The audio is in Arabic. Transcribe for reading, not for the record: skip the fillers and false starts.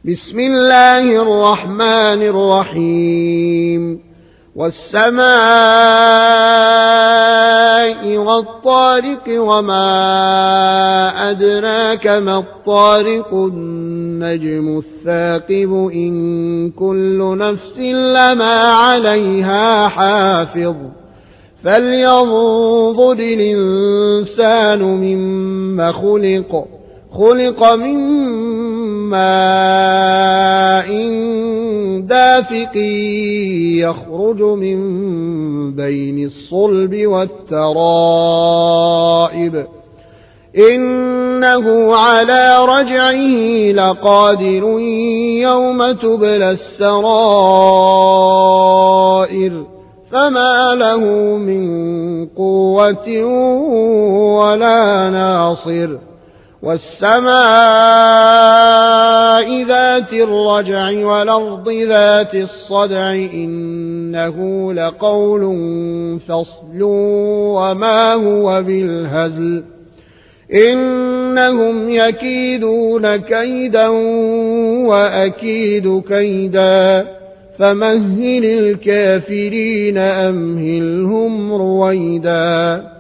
بسم الله الرحمن الرحيم والسماء والطارق وما أدراك ما الطارق النجم الثاقب إن كل نفس لما عليها حافظ فلينظر الإنسان مما خلق من ماء دافق يخرج من بين الصلب والترائب إنه على رجعه لقادر يوم تبلى السرائر فما له من قوة ولا ناصر والسماء ذات الرجع والأرض ذات الصدع إنه لقول فصل وما هو بالهزل إنهم يكيدون كيدا وأكيد كيدا فمهل الكافرين أمهلهم رويدا